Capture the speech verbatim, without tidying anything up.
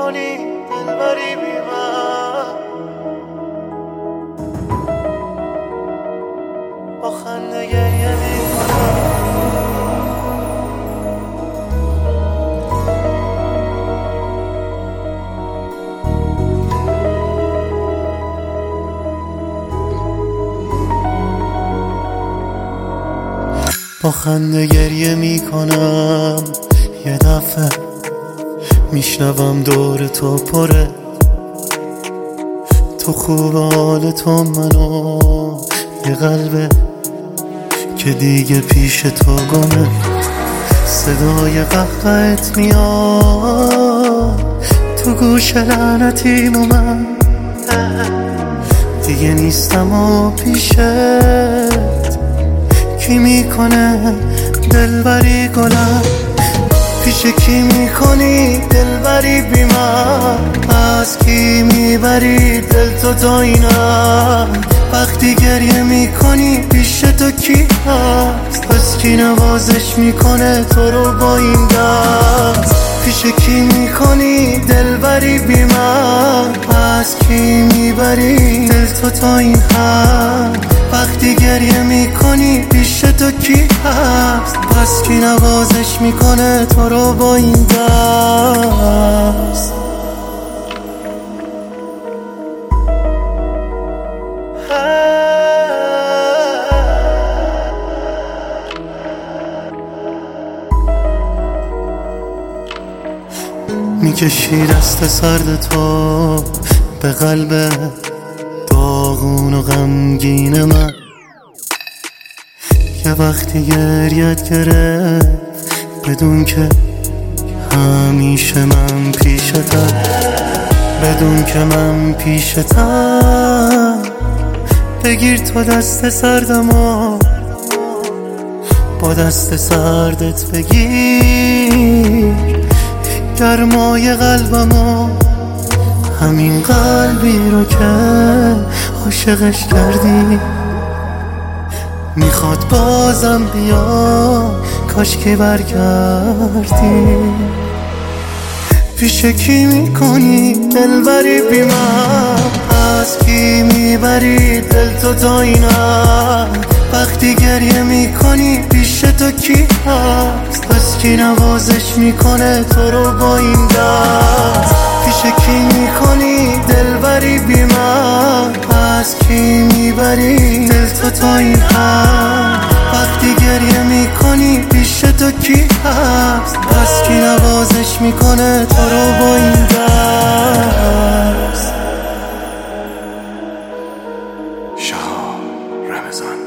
میکنی دلبری بی من، با خنده گریه میکنم. با خنده گریه میکنم، یه دفعه میشنوم دور تو پره، تو خوب حال تو منو، یه قلبه که دیگه پیش تو گمه، صدای قهقهت میاد تو گوش لعنتیم و من دیگه نیستم و پیشت کی میکنه دلبری گلم، پیش کی میکنی دلبری بی من، از کی میبری دل تو تا اینم، وقتی گریه میکنی پیش تو کی هست، پس کی نوازش میکنه تو رو با این دست، پیش کی میکنی دلبری بی من، از کی میبری دل تو تا این حد، وقتی گریه میکنی پیش تو کی هست، پس کی نوازش میکنه تو رو با این دست. میکشی دست سرد تو به قلب داغون و غمگین من، که وقتی گریت گرفت بدون که همیشه من پیشتم، بدون که من پیشتم، بگیر تو دست سردم و با دست سردت بگیر گرمای قلبم و همین قلبی رو که عاشقش کردی، میخواد بازم بیا کاش که برگردی، پیش کی میکنی دلبری بی من، از کی میبری دل تو تا اینم، وقتی گریه میکنی پیش تو کی هست، پس کی نوازش میکنه تو رو با این دست، پیش کی میکنی دلبری بی من، از کی میبری دل تو تا این حد، وقتی گریه میکنی پیش تو کی هست، پس کی نوازش میکنه تو رو با این دست. شاه رمضان.